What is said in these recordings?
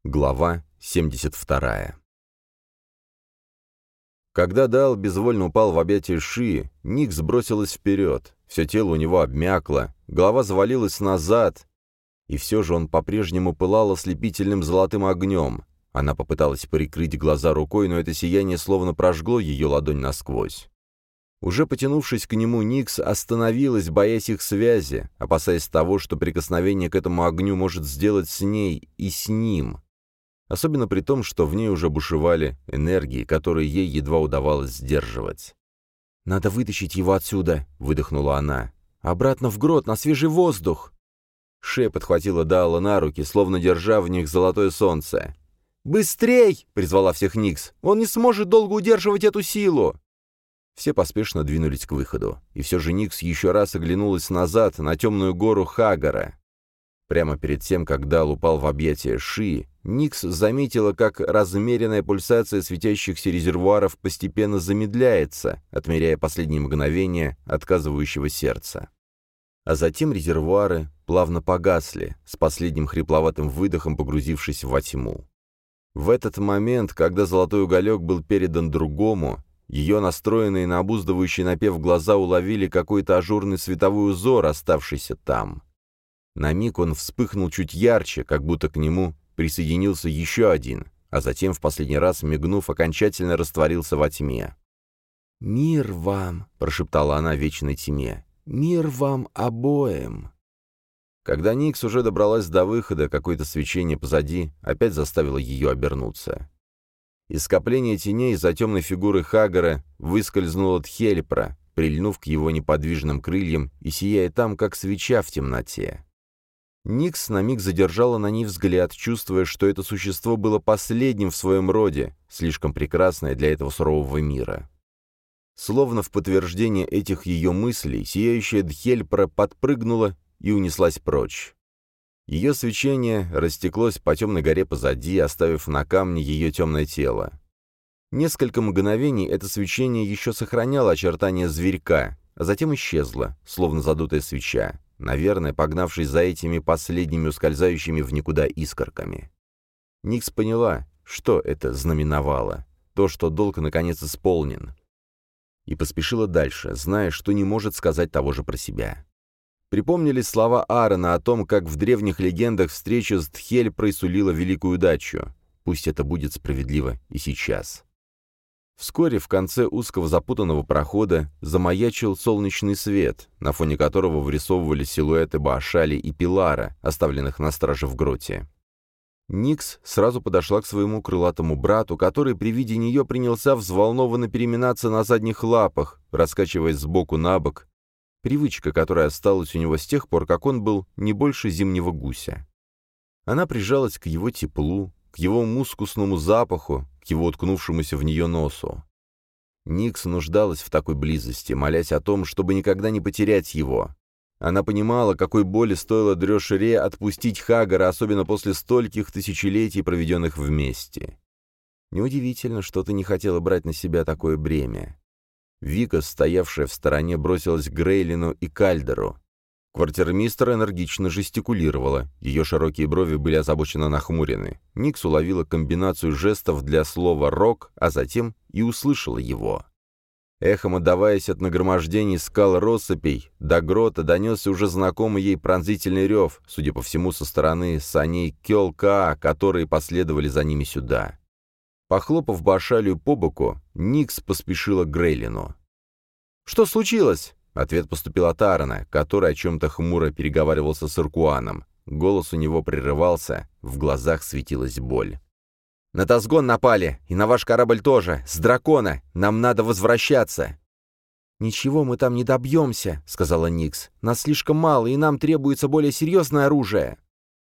Глава 72. Когда Даал безвольно упал в объятия Шии, Никс бросилась вперед. Все тело у него обмякло, голова завалилась назад, и все же он по-прежнему пылал ослепительным золотым огнем. Она попыталась прикрыть глаза рукой, но это сияние словно прожгло ее ладонь насквозь. Уже потянувшись к нему, Никс остановилась, боясь их связи, опасаясь того, что прикосновение к этому огню может сделать с ней и с ним. Особенно при том, что в ней уже бушевали энергии, которые ей едва удавалось сдерживать. «Надо вытащить его отсюда», — выдохнула она. «Обратно в грот, на свежий воздух!» Шея подхватила Даала на руки, словно держа в них золотое солнце. «Быстрей!» — призвала всех Никс. «Он не сможет долго удерживать эту силу!» Все поспешно двинулись к выходу, и все же Никс еще раз оглянулась назад на темную гору Хагара. Прямо перед тем, как Даал упал в объятия Шии, Никс заметила, как размеренная пульсация светящихся резервуаров постепенно замедляется, отмеряя последние мгновения отказывающего сердца. А затем резервуары плавно погасли, с последним хрипловатым выдохом погрузившись во тьму. В этот момент, когда золотой уголек был передан другому, ее настроенные на обуздывающий напев глаза уловили какой-то ажурный световой узор, оставшийся там. На миг он вспыхнул чуть ярче, как будто к нему присоединился еще один, а затем, в последний раз мигнув, окончательно растворился во тьме. «Мир вам!» — прошептала она в вечной тьме. «Мир вам обоим!» Когда Никс уже добралась до выхода, какое-то свечение позади опять заставило ее обернуться. Из скопления теней за темной фигурой Хагара выскользнула Тхельпра, прильнув к его неподвижным крыльям и сияя там, как свеча в темноте. Никс на миг задержала на ней взгляд, чувствуя, что это существо было последним в своем роде, слишком прекрасное для этого сурового мира. Словно в подтверждение этих ее мыслей, сияющая Дхельпра подпрыгнула и унеслась прочь. Ее свечение растеклось по темной горе позади, оставив на камне ее темное тело. Несколько мгновений это свечение еще сохраняло очертания зверька, а затем исчезло, словно задутая свеча, наверное, погнавшись за этими последними ускользающими в никуда искорками. Никс поняла, что это знаменовало, то, что долг наконец исполнен, и поспешила дальше, зная, что не может сказать того же про себя. Припомнились слова Аарона о том, как в древних легендах встреча с Тхельпрой сулила великую удачу. Пусть это будет справедливо и сейчас. Вскоре в конце узкого запутанного прохода замаячил солнечный свет, на фоне которого вырисовывались силуэты Баашали и Пилара, оставленных на страже в гроте. Никс сразу подошла к своему крылатому брату, который при виде нее принялся взволнованно переминаться на задних лапах, раскачиваясь сбоку на бок, привычка, которая осталась у него с тех пор, как он был не больше зимнего гуся. Она прижалась к его теплу, к его мускусному запаху, к его уткнувшемуся в нее носу. Никс нуждалась в такой близости, молясь о том, чтобы никогда не потерять его. Она понимала, какой боли стоило Дрё-Шире отпустить Хагара, особенно после стольких тысячелетий, проведенных вместе. Неудивительно, что ты не хотела брать на себя такое бремя. Вика, стоявшая в стороне, бросилась к Грейлину и Кальдеру. Квартирмистр энергично жестикулировала, ее широкие брови были озабоченно нахмурены. Никс уловила комбинацию жестов для слова «рок», а затем и услышала его. Эхом отдаваясь от нагромождений скал россыпей, до грота донесся уже знакомый ей пронзительный рев, судя по всему, со стороны саней Кёл-Каа, которые последовали за ними сюда. Похлопав Баашалию по боку, Никс поспешила к Грейлину. «Что случилось?» Ответ поступил от Аарона, который о чем-то хмуро переговаривался с Иркуаном. Голос у него прерывался, в глазах светилась боль. «На Тазгон напали, и на ваш корабль тоже, с дракона! Нам надо возвращаться!» «Ничего мы там не добьемся», — сказала Никс. «Нас слишком мало, и нам требуется более серьезное оружие».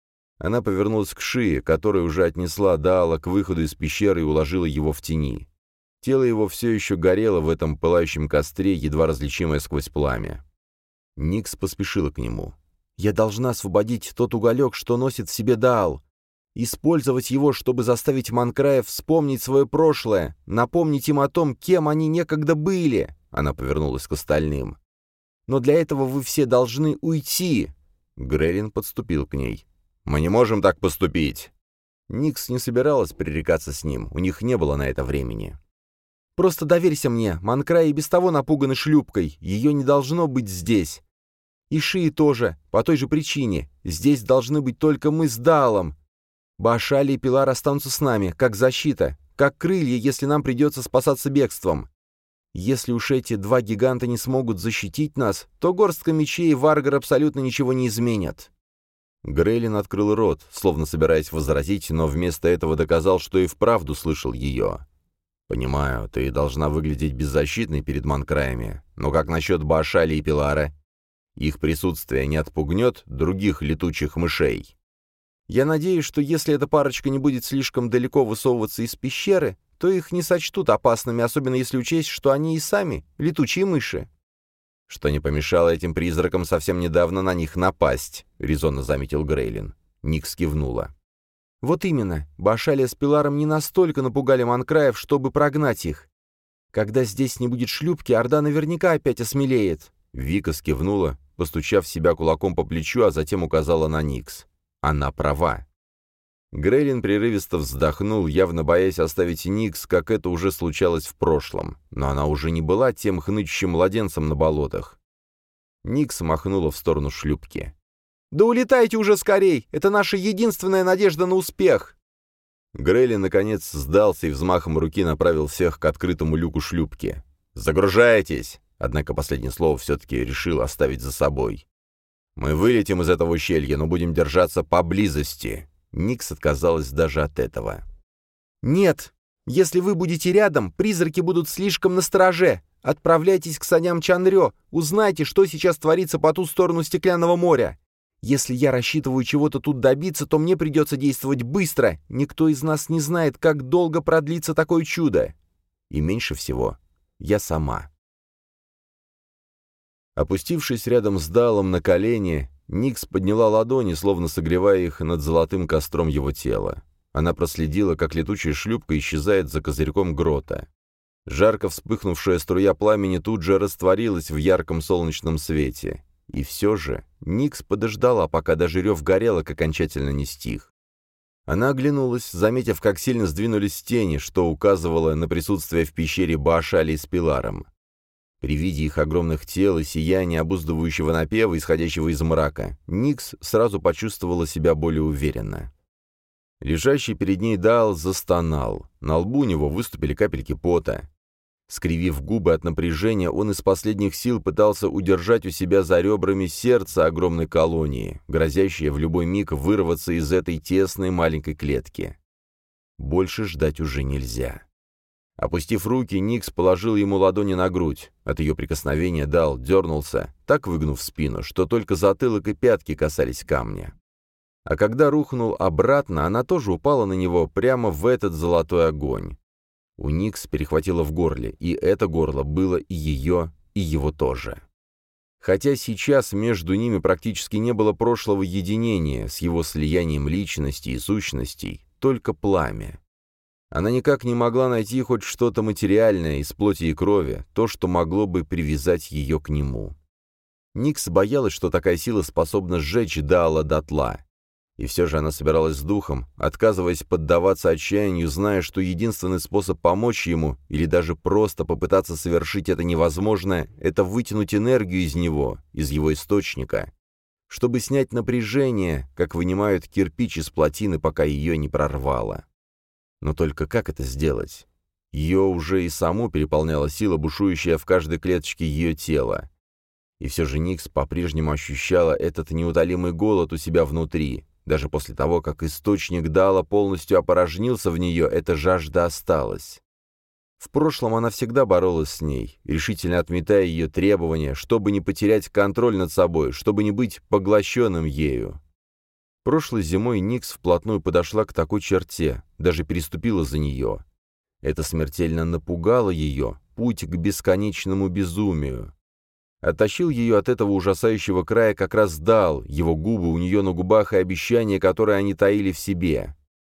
Она повернулась к Шии, которая уже отнесла Даала к выходу из пещеры и уложила его в тени. Тело его все еще горело в этом пылающем костре, едва различимое сквозь пламя. Никс поспешила к нему. «Я должна освободить тот уголек, что носит в себе Даал. Использовать его, чтобы заставить Манкраев вспомнить свое прошлое, напомнить им о том, кем они некогда были». Она повернулась к остальным. «Но для этого вы все должны уйти». Грейлин подступил к ней. «Мы не можем так поступить». Никс не собиралась пререкаться с ним, у них не было на это времени. «Просто доверься мне, Манкрай и без того напуганы шлюпкой, ее не должно быть здесь. И Шии тоже, по той же причине. Здесь должны быть только мы с Даалом. Баашали и Пилар останутся с нами, как защита, как крылья, если нам придется спасаться бегством. Если уж эти два гиганта не смогут защитить нас, то горстка мечей и Варгар абсолютно ничего не изменят». Грейлин открыл рот, словно собираясь возразить, но вместо этого доказал, что и вправду слышал ее. «Понимаю, ты должна выглядеть беззащитной перед Манкраями, но как насчет Баашали и Пилара? Их присутствие не отпугнет других летучих мышей?» «Я надеюсь, что если эта парочка не будет слишком далеко высовываться из пещеры, то их не сочтут опасными, особенно если учесть, что они и сами летучие мыши». «Что не помешало этим призракам совсем недавно на них напасть», — резонно заметил Грейлин. Никс кивнула. «Вот именно. Баашали с Пиларом не настолько напугали Манкраев, чтобы прогнать их. Когда здесь не будет шлюпки, Орда наверняка опять осмелеет». Вика скивнула, постучав себя кулаком по плечу, а затем указала на Никс. Она права. Грейлин прерывисто вздохнул, явно боясь оставить Никс, как это уже случалось в прошлом. Но она уже не была тем хнычущим младенцем на болотах. Никс махнула в сторону шлюпки. «Да улетайте уже скорей! Это наша единственная надежда на успех!» Грейлин, наконец, сдался и взмахом руки направил всех к открытому люку шлюпки. «Загружайтесь!» Однако последнее слово все-таки решил оставить за собой. «Мы вылетим из этого ущелья, но будем держаться поблизости». Никс отказалась даже от этого. «Нет! Если вы будете рядом, призраки будут слишком настороже. Отправляйтесь к саням Чанрё, узнайте, что сейчас творится по ту сторону Стеклянного моря. Если я рассчитываю чего-то тут добиться, то мне придется действовать быстро. Никто из нас не знает, как долго продлится такое чудо. И меньше всего я сама». Опустившись рядом с Далом на колени, Никс подняла ладони, словно согревая их над золотым костром его тела. Она проследила, как летучая шлюпка исчезает за козырьком грота. Жарко вспыхнувшая струя пламени тут же растворилась в ярком солнечном свете. И все же Никс подождала, пока даже рев горелок окончательно не стих. Она оглянулась, заметив, как сильно сдвинулись тени, что указывало на присутствие в пещере Баашали с Пиларом. При виде их огромных тел и сияния обуздывающего напева, исходящего из мрака, Никс сразу почувствовала себя более уверенно. Лежащий перед ней Даал застонал. На лбу у него выступили капельки пота. Скривив губы от напряжения, он из последних сил пытался удержать у себя за ребрами сердце огромной колонии, грозящее в любой миг вырваться из этой тесной маленькой клетки. Больше ждать уже нельзя. Опустив руки, Никс положил ему ладони на грудь. От ее прикосновения Даал дернулся, так выгнув спину, что только затылок и пятки касались камня. А когда рухнул обратно, она тоже упала на него прямо в этот золотой огонь. У Никс перехватило в горле, и это горло было и ее, и его тоже. Хотя сейчас между ними практически не было прошлого единения с его слиянием личностей и сущностей, только пламя. Она никак не могла найти хоть что-то материальное из плоти и крови, то, что могло бы привязать ее к нему. Никс боялась, что такая сила способна сжечь Даала дотла. И все же она собиралась с духом, отказываясь поддаваться отчаянию, зная, что единственный способ помочь ему, или даже просто попытаться совершить это невозможное, это вытянуть энергию из него, из его источника, чтобы снять напряжение, как вынимают кирпич из плотины, пока ее не прорвало. Но только как это сделать? Ее уже и саму переполняла сила, бушующая в каждой клеточке ее тела. И все же Никс по-прежнему ощущала этот неутолимый голод у себя внутри. Даже после того, как источник Даала полностью опорожнился в нее, эта жажда осталась. В прошлом она всегда боролась с ней, решительно отметая ее требования, чтобы не потерять контроль над собой, чтобы не быть поглощенным ею. Прошлой зимой Никс вплотную подошла к такой черте, даже переступила за нее. Это смертельно напугало ее, путь к бесконечному безумию. Оттащил ее от этого ужасающего края как раз Даал, его губы у нее на губах и обещания, которые они таили в себе.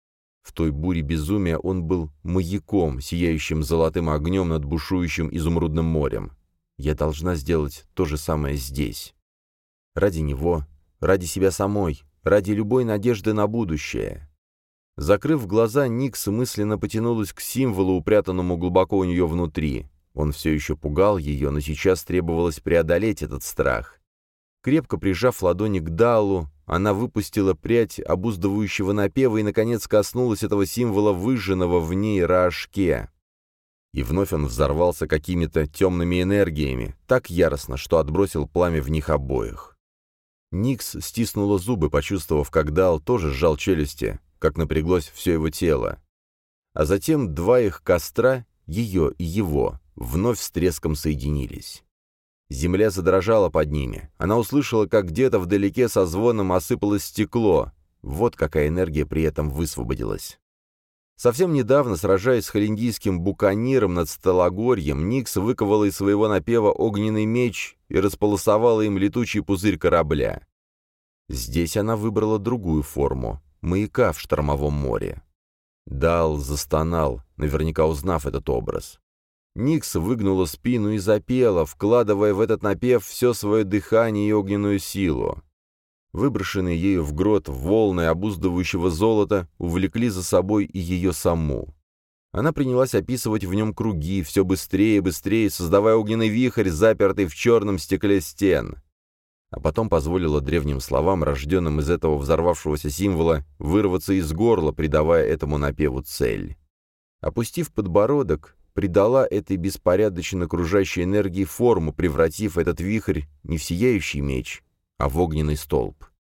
В той буре безумия он был маяком, сияющим золотым огнем над бушующим изумрудным морем. Я должна сделать то же самое здесь. Ради него, ради себя самой, ради любой надежды на будущее. Закрыв глаза, Никс мысленно потянулась к символу, упрятанному глубоко у нее внутри. Он все еще пугал ее, но сейчас требовалось преодолеть этот страх. Крепко прижав ладони к Даалу, она выпустила прядь обуздывающего напева и, наконец, коснулась этого символа, выжженного в ней Раашке. И вновь он взорвался какими-то темными энергиями, так яростно, что отбросил пламя в них обоих. Никс стиснула зубы, почувствовав, как Даал тоже сжал челюсти, как напряглось все его тело. А затем два их костра, ее и его, вновь с треском соединились. Земля задрожала под ними. Она услышала, как где-то вдалеке со звоном осыпалось стекло. Вот какая энергия при этом высвободилась. Совсем недавно, сражаясь с холиндийским буканиром над Сталагорьем, Никс выковала из своего напева огненный меч и располосовала им летучий пузырь корабля. Здесь она выбрала другую форму — маяка в штормовом море. Даал застонал, наверняка узнав этот образ. Никс выгнула спину и запела, вкладывая в этот напев все свое дыхание и огненную силу. Выброшенные ею в грот волны обуздывающего золота увлекли за собой и ее саму. Она принялась описывать в нем круги, все быстрее и быстрее, создавая огненный вихрь, запертый в черном стекле стен. А потом позволила древним словам, рожденным из этого взорвавшегося символа, вырваться из горла, придавая этому напеву цель. Опустив подбородок, придала этой беспорядочно окружающей энергии форму, превратив этот вихрь не в сияющий меч, а в огненный столб.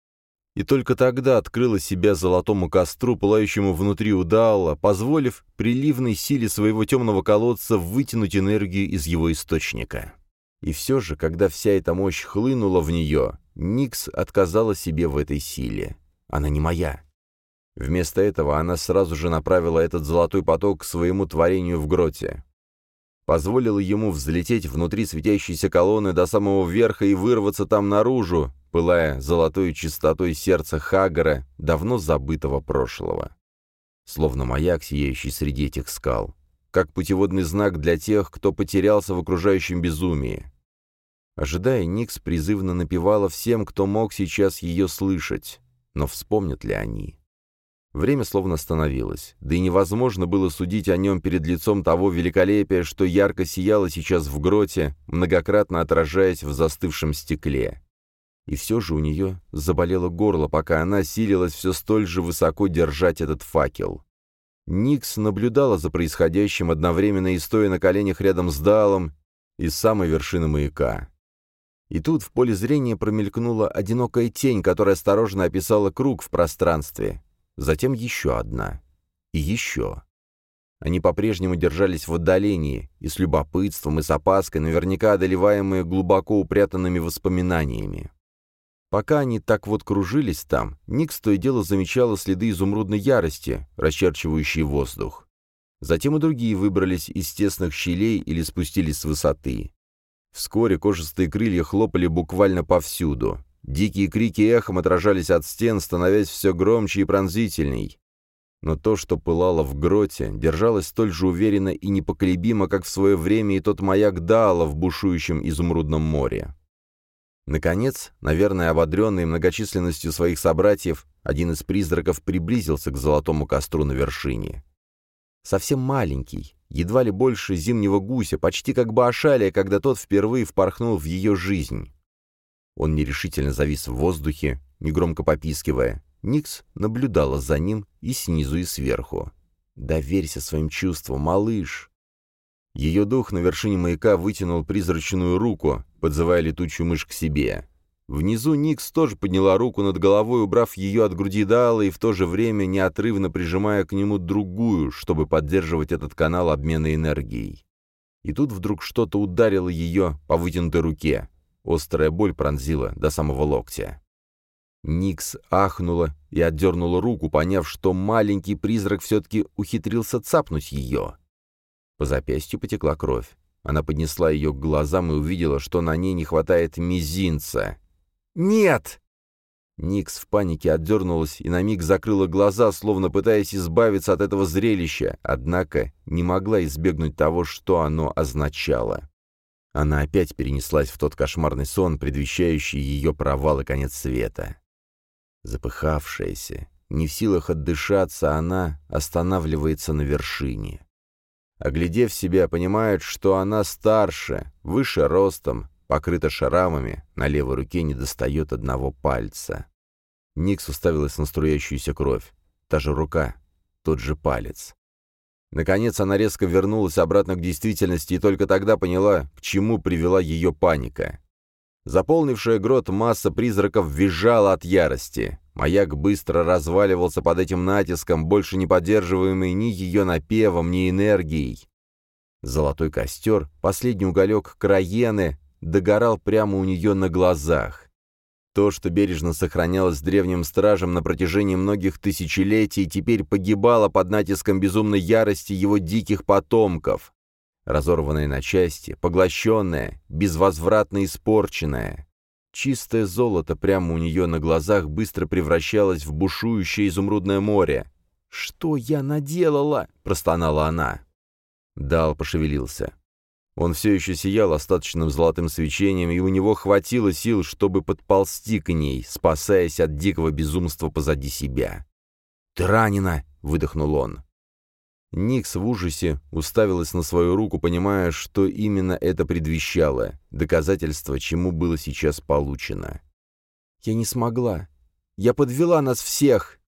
И только тогда открыла себя золотому костру, пылающему внутри у Даала, позволив приливной силе своего темного колодца вытянуть энергию из его источника. И все же, когда вся эта мощь хлынула в нее, Никс отказала себе в этой силе. Она не моя. Вместо этого она сразу же направила этот золотой поток к своему творению в гроте. Позволила ему взлететь внутри светящейся колонны до самого верха и вырваться там наружу, пылая золотой чистотой сердца Хагара, давно забытого прошлого. Словно маяк, сияющий среди этих скал, как путеводный знак для тех, кто потерялся в окружающем безумии. Ожидая, Никс призывно напевала всем, кто мог сейчас ее слышать, но вспомнят ли они? Время словно остановилось, да и невозможно было судить о нем перед лицом того великолепия, что ярко сияло сейчас в гроте, многократно отражаясь в застывшем стекле. И все же у нее заболело горло, пока она силилась все столь же высоко держать этот факел. Никс наблюдала за происходящим одновременно и стоя на коленях рядом с Даалом из самой вершины маяка. И тут в поле зрения промелькнула одинокая тень, которая осторожно описала круг в пространстве. Затем еще одна. И еще. Они по-прежнему держались в отдалении, и с любопытством, и с опаской, наверняка одолеваемые глубоко упрятанными воспоминаниями. Пока они так вот кружились там, Никс то и дело замечала следы изумрудной ярости, расчерчивающие воздух. Затем и другие выбрались из тесных щелей или спустились с высоты. Вскоре кожистые крылья хлопали буквально повсюду. Дикие крики эхом отражались от стен, становясь все громче и пронзительней. Но то, что пылало в гроте, держалось столь же уверенно и непоколебимо, как в свое время и тот маяк Даала в бушующем изумрудном море. Наконец, наверное, ободренный многочисленностью своих собратьев, один из призраков приблизился к золотому костру на вершине. Совсем маленький, едва ли больше зимнего гуся, почти как Баашалия, когда тот впервые впорхнул в ее жизнь. Он нерешительно завис в воздухе, негромко попискивая. Никс наблюдала за ним и снизу, и сверху. «Доверься своим чувствам, малыш!» Ее дух на вершине маяка вытянул призрачную руку, подзывая летучую мышь к себе. Внизу Никс тоже подняла руку над головой, убрав ее от груди Даала и в то же время неотрывно прижимая к нему другую, чтобы поддерживать этот канал обмена энергией. И тут вдруг что-то ударило ее по вытянутой руке. Острая боль пронзила до самого локтя. Никс ахнула и отдернула руку, поняв, что маленький призрак все-таки ухитрился цапнуть ее. По запястью потекла кровь. Она поднесла ее к глазам и увидела, что на ней не хватает мизинца. «Нет!» Никс в панике отдернулась и на миг закрыла глаза, словно пытаясь избавиться от этого зрелища, однако не могла избегнуть того, что оно означало. Она опять перенеслась в тот кошмарный сон, предвещающий ее провал и конец света. Запыхавшаяся, Не в силах отдышаться, она останавливается на вершине. Оглядев себя, понимает, что она старше, выше ростом, покрыта шрамами, на левой руке недостает одного пальца. Никс уставилась на струящуюся кровь. Та же рука, тот же палец. Наконец она резко вернулась обратно к действительности и только тогда поняла, к чему привела ее паника. Заполнившая грот масса призраков визжала от ярости. Маяк быстро разваливался под этим натиском, больше не поддерживаемый ни ее напевом, ни энергией. Золотой костер, последний уголек Краены, догорал прямо у нее на глазах. То, что бережно сохранялось древним стражем на протяжении многих тысячелетий, теперь погибало под натиском безумной ярости его диких потомков. Разорванное на части, поглощенное, безвозвратно испорченное. Чистое золото прямо у нее на глазах быстро превращалось в бушующее изумрудное море. «Что я наделала?» — простонала она. Дал пошевелился. Он все еще сиял остаточным золотым свечением, и у него хватило сил, чтобы подползти к ней, спасаясь от дикого безумства позади себя. «Ты ранена!» — выдохнул он. Никс в ужасе уставилась на свою руку, понимая, что именно это предвещало, доказательство, чему было сейчас получено. «Я не смогла. Я подвела нас всех!»